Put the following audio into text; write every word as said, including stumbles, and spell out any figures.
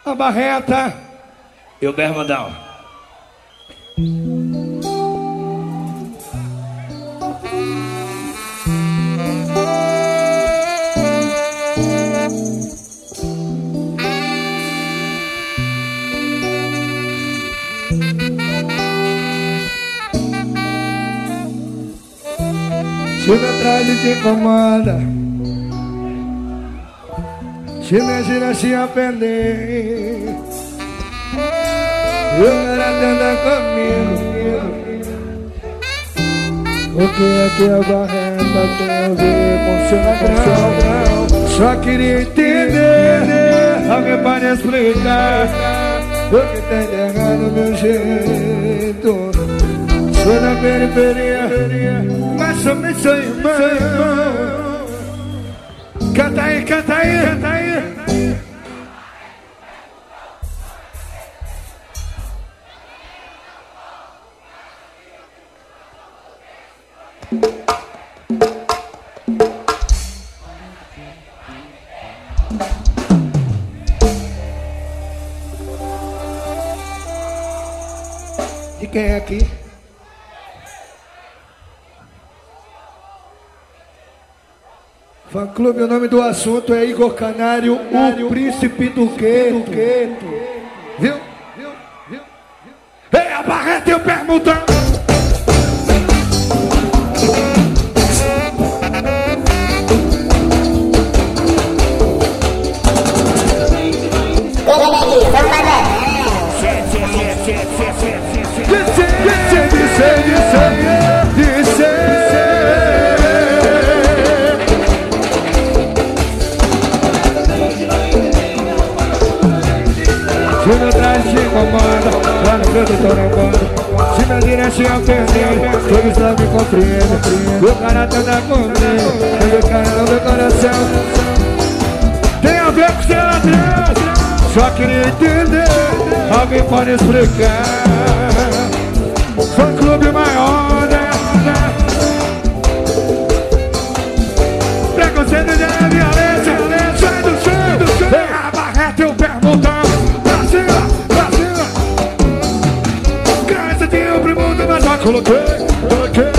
a Barreta e o Bermudão. Chega atrás e te incomoda, se imagina se arrepender. Eu quero atender comigo. O que é que a Barreta tem a ver com seu ladrão? Só queria entender, alguém pode explicar o que tem de errado no meu jeito. Sou da periferia, mas também sou irmão. Canta aí, canta aí, canta aí. De quem é aqui? Fã Clube, o nome do assunto é Igor Canário, o príncipe do gueto. Viu? Viu? Viu? Ei, a Barreta e o Bermudão. Se me traz te incomoda, lá no canto tô na banda. Se minha direção perder, todos não me compreendem. O cara tá na comigo, o cara no meu coração. Tem a ver com seu ladrão, só queria entender, alguém pode explicar. Fã Clube maior, né? Preconceito de violência, sai do chão. Vem a Barreta e o Bermudão. Coloquei, coloquei.